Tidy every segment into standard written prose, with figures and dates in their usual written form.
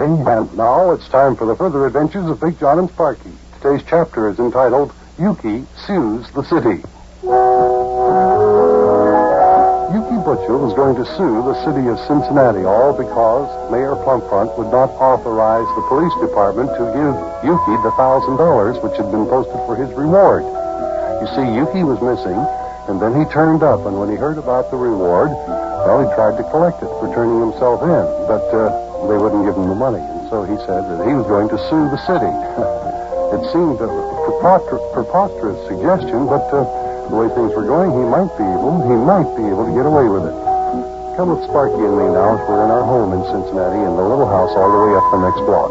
And now it's time for the further adventures of Big John and Sparky. Today's chapter is entitled, Yukie Sues the City. Yukie Butcher was going to sue the city of Cincinnati, all because Mayor Plumpfront would not authorize the police department to give Yukie the $1,000 which had been posted for his reward. You see, Yukie was missing, and then he turned up, and when he heard about the reward, well, he tried to collect it for turning himself in, but they wouldn't give him the money, and so he said that he was going to sue the city. It seemed a preposterous suggestion, but the way things were going, he might be able to get away with it. Come with Sparky and me now as we're in our home in Cincinnati in the little house all the way up the next block.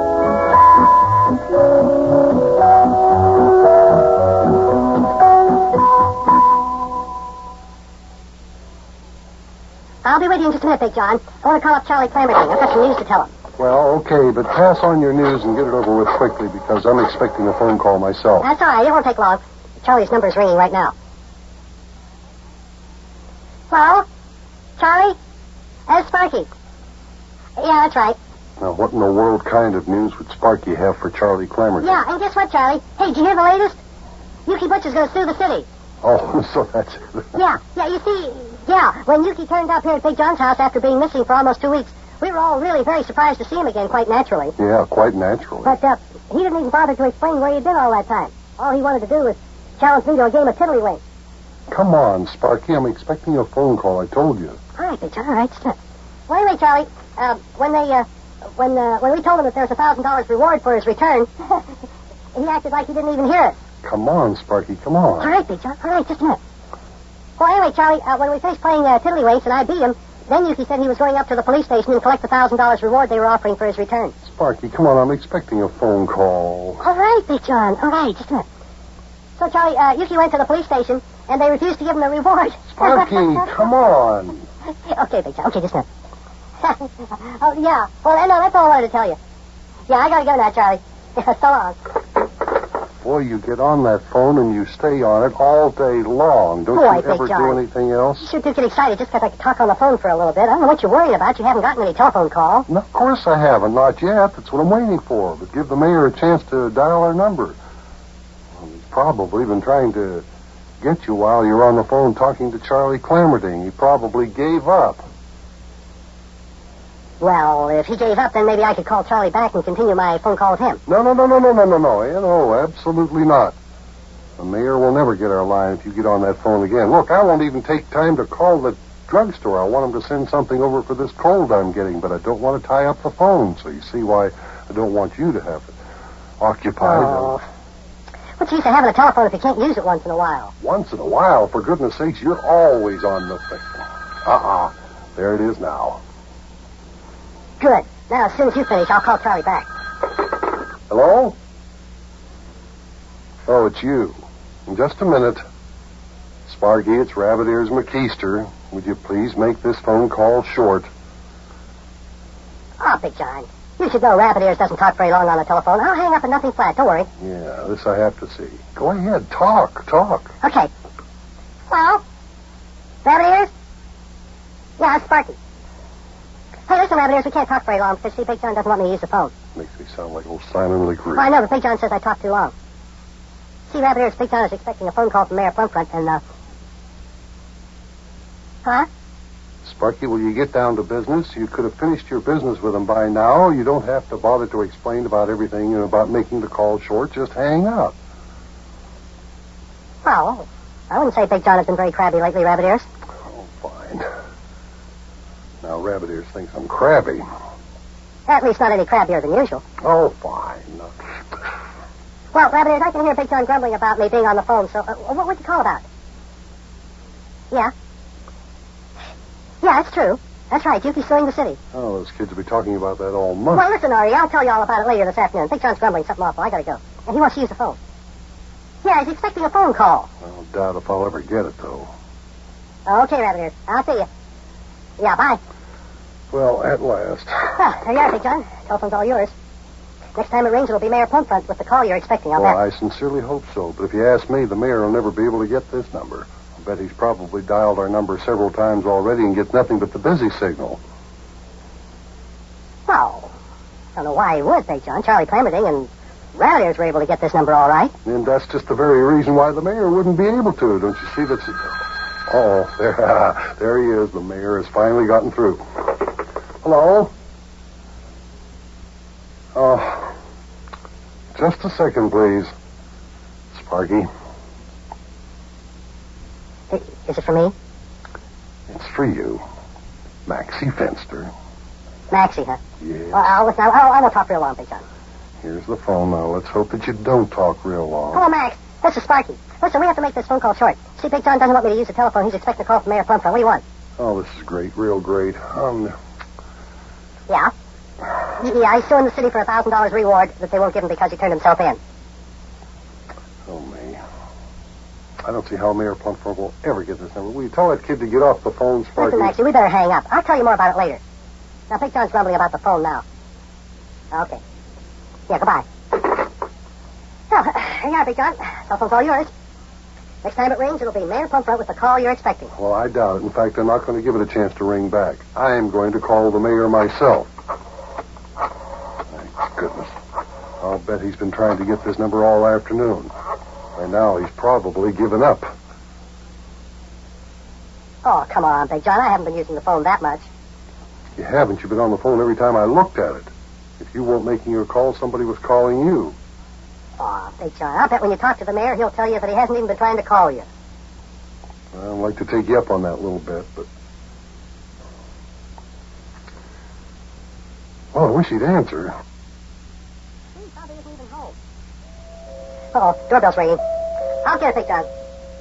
I'll be with you in just a minute, Big John. I want to call up Charlie Clamerdine. I've got some news to tell him. Well, okay, but pass on your news and get it over with quickly because I'm expecting a phone call myself. That's all right. It won't take long. Charlie's number is ringing right now. Hello? Charlie? That's Sparky. Yeah, that's right. Now, what in the world kind of news would Sparky have for Charlie Clamerdine? Yeah, and guess what, Charlie? Hey, did you hear the latest? Yukie Butcher's going to sue the city. Oh, so that's it. Yeah, you see, when Yukie turned up here at Big John's house after being missing for almost 2 weeks, we were all really very surprised to see him again, quite naturally. Yeah, quite naturally. But he didn't even bother to explain where he'd been all that time. All he wanted to do was challenge me to a game of tiddlywinks. Come on, Sparky, I'm expecting a phone call, I told you. All right, Big John, all right, stop. Well, anyway, Charlie, when we told him that there was $1,000 reward for his return, he acted like he didn't even hear us. Come on, Sparky, come on. All right, Big John, all right, just a minute. Well, anyway, Charlie, when we finished playing tiddlywinks and I beat him, then Yukie said he was going up to the police station and collect the $1,000 reward they were offering for his return. Sparky, come on, I'm expecting a phone call. All right, Big John, all right, just a minute. So, Charlie, Yukie went to the police station, and they refused to give him the reward. Sparky, come on. Okay, Big John, okay, just a minute. Oh, yeah, well, no, that's all I wanted to tell you. Yeah, I gotta go now, Charlie. So long. Boy, you get on that phone and you stay on it all day long. Don't you ever do anything else? You sure do get excited just because I could talk on the phone for a little bit. I don't know what you're worried about. You haven't gotten any telephone calls. No, of course I haven't. Not yet. That's what I'm waiting for. But give the mayor a chance to dial our number. Well, he's probably been trying to get you while you're on the phone talking to Charlie Clamerdine. He probably gave up. Well, if he gave up, then maybe I could call Charlie back and continue my phone call with him. No, absolutely not. The mayor will never get our line if you get on that phone again. Look, I won't even take time to call the drugstore. I want him to send something over for this cold I'm getting, but I don't want to tie up the phone, so you see why I don't want you to have it occupied. Oh. What's the use of having a telephone if you can't use it once in a while? Once in a while? For goodness sakes, you're always on the thing. There it is now. Good. Now, as soon as you finish, I'll call Charlie back. Hello? Oh, it's you. In just a minute. Sparky, it's Rabbit Ears McKeester. Would you please make this phone call short? Oh, Big John. You should know Rabbit Ears doesn't talk very long on the telephone. I'll hang up and nothing flat. Don't worry. Yeah, this I have to see. Go ahead. Talk. Okay. Hello? Rabbit Ears? Yeah, it's Sparky. Hey, listen, Rabbit Ears, we can't talk very long because, see, Big John doesn't want me to use the phone. Makes me sound like old Simon Legree. Well, I know, but Big John says I talk too long. See, Rabbit Ears, Big John is expecting a phone call from Mayor Plumpfront and, Huh? Sparky, will you get down to business? You could have finished your business with him by now. You don't have to bother to explain about everything and about making the call short. Just hang up. Well, I wouldn't say Big John has been very crabby lately, Rabbit Ears. Oh, fine. Now, Rabbit Ears thinks I'm crabby. At least not any crabbier than usual. Oh, fine. Well, Rabbit Ears, I can hear Big John grumbling about me being on the phone, so what would you call about? Yeah? Yeah, that's true. That's right. Yukie's suing the city. Oh, those kids will be talking about that all month. Well, listen, Artie, I'll tell you all about it later this afternoon. Big John's grumbling something awful. I gotta go. And he wants to use the phone. Yeah, he's expecting a phone call. I don't doubt if I'll ever get it, though. Okay, Rabbit Ears. I'll see you. Yeah, bye. Well, at last. Well, there you are, Big John. Telephone's all yours. Next time it rings, it'll be Mayor Plumpfront with the call you're expecting. I'll bet. I sincerely hope so. But if you ask me, the mayor will never be able to get this number. I bet he's probably dialed our number several times already and gets nothing but the busy signal. Well, don't know why he would, Big John. Charlie Clamerding and Ralliers were able to get this number all right. And that's just the very reason why the mayor wouldn't be able to. Don't you see that? Oh, there he is. The mayor has finally gotten through. Hello? Oh, just a second, please. Sparky. Is it for me? It's for you. Maxie Fenster. Maxie, huh? Yes. Well, listen, I won't talk real long, Big John. Here's the phone now. Let's hope that you don't talk real long. Hello, Max. This is Sparky. Listen, we have to make this phone call short. See, Big John doesn't want me to use the telephone. He's expecting a call from Mayor Plumfront. What do you want? Oh, this is great. Real great. Yeah? Yeah, he's suing the city for $1,000 reward that they won't give him because he turned himself in. Oh, me. I don't see how Mayor Plumfront will ever get this number. Will you tell that kid to get off the phone, Sparky? Listen, Maxie, we better hang up. I'll tell you more about it later. Now, Big John's grumbling about the phone now. Okay. Yeah, goodbye. Well, here you are, Big John. Cell phone's all yours. Next time it rings, it'll be Mayor Plumfront with the call you're expecting. Well, I doubt it. In fact, I'm not going to give it a chance to ring back. I am going to call the mayor myself. Thank goodness. I'll bet he's been trying to get this number all afternoon. And now he's probably given up. Oh, come on, Big John. I haven't been using the phone that much. You haven't. You've been on the phone every time I looked at it. If you weren't making your call, somebody was calling you. Oh, Big John, I'll bet when you talk to the mayor, he'll tell you that he hasn't even been trying to call you. I'd like to take you up on that a little bit, but... Well, I wish he'd answer. He probably isn't even home. Uh-oh, doorbell's ringing. I'll get it, Big John.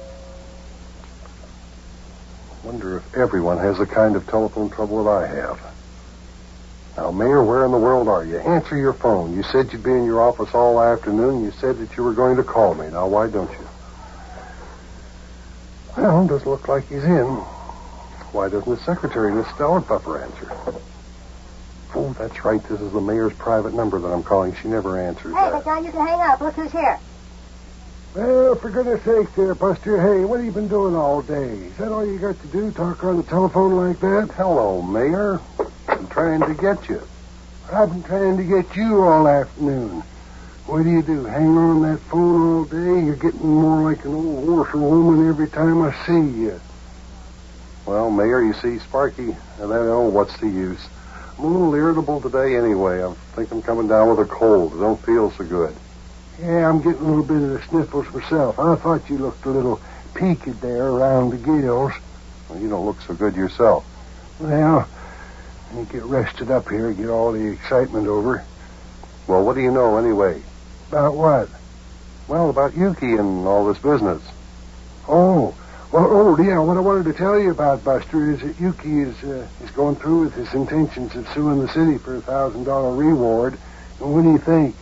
Wonder if everyone has the kind of telephone trouble that I have. Now, Mayor, where in the world are you? Answer your phone. You said you'd be in your office all afternoon. You said that you were going to call me. Now, why don't you? Well, it doesn't look like he's in. Why doesn't the secretary, Miss Stollerpuffer, answer? Oh, that's right. This is the mayor's private number that I'm calling. She never answers. Hey, Big John, you can hang up. Look who's here. Well, for goodness sake there, Buster. Hey, what have you been doing all day? Is that all you got to do, talk on the telephone like that? Hello, Mayor. I'm trying to get you. I've been trying to get you all afternoon. What do? Hang on that phone all day? You're getting more like an old horse woman every time I see you. Well, Mayor, you see, Sparky, what's the use? I'm a little irritable today anyway. I think I'm coming down with a cold. I don't feel so good. Yeah, I'm getting a little bit of the sniffles myself. I thought you looked a little peaked there around the gills. Well, you don't look so good yourself. Well, you get rested up here, get all the excitement over. Well, what do you know anyway? About what? Well, about Yuki and all this business. Oh, yeah, what I wanted to tell you about, Buster, is that Yuki is going through with his intentions of suing the city for a $1,000 reward. And what do you think?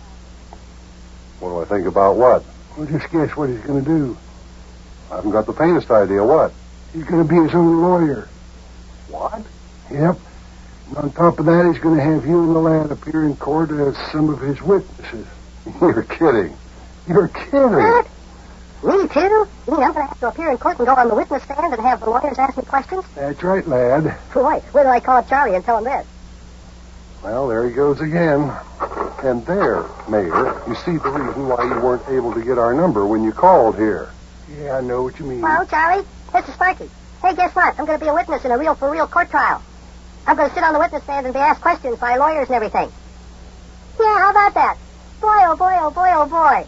What do I think about what? Well, just guess what he's going to do. I haven't got the faintest idea. What? He's going to be his own lawyer. What? Yep. And on top of that, he's going to have you and the lad appear in court as some of his witnesses. You're kidding. You're kidding. What? Me too? You mean I'm going to have to appear in court and go on the witness stand and have the lawyers ask me questions? That's right, lad. Boy, where do I call up Charlie and tell him this? Well, there he goes again. And there, Mayor, you see the reason why you weren't able to get our number when you called here. Yeah, I know what you mean. Hello, Charlie. This is Sparky. Hey, guess what? I'm going to be a witness in a real-for-real court trial. I'm going to sit on the witness stand and be asked questions by lawyers and everything. Yeah, how about that? Boy, oh boy, oh boy, oh boy.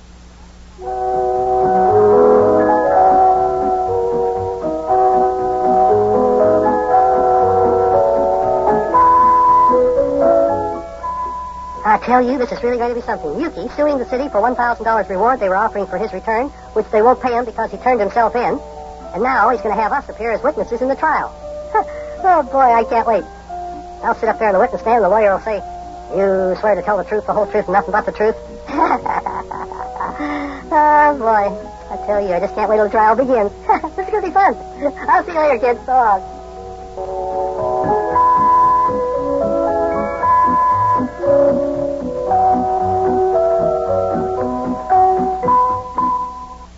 I tell you, this is really going to be something. Yuki suing the city for $1,000 reward they were offering for his return, which they won't pay him because he turned himself in. And now he's going to have us appear as witnesses in the trial. Oh, boy, I can't wait. I'll sit up there on the witness stand, and the lawyer will say, "You swear to tell the truth, the whole truth, and nothing but the truth?" Oh, boy. I tell you, I just can't wait till the trial begins. This is going to be fun. I'll see you later, kids. So long.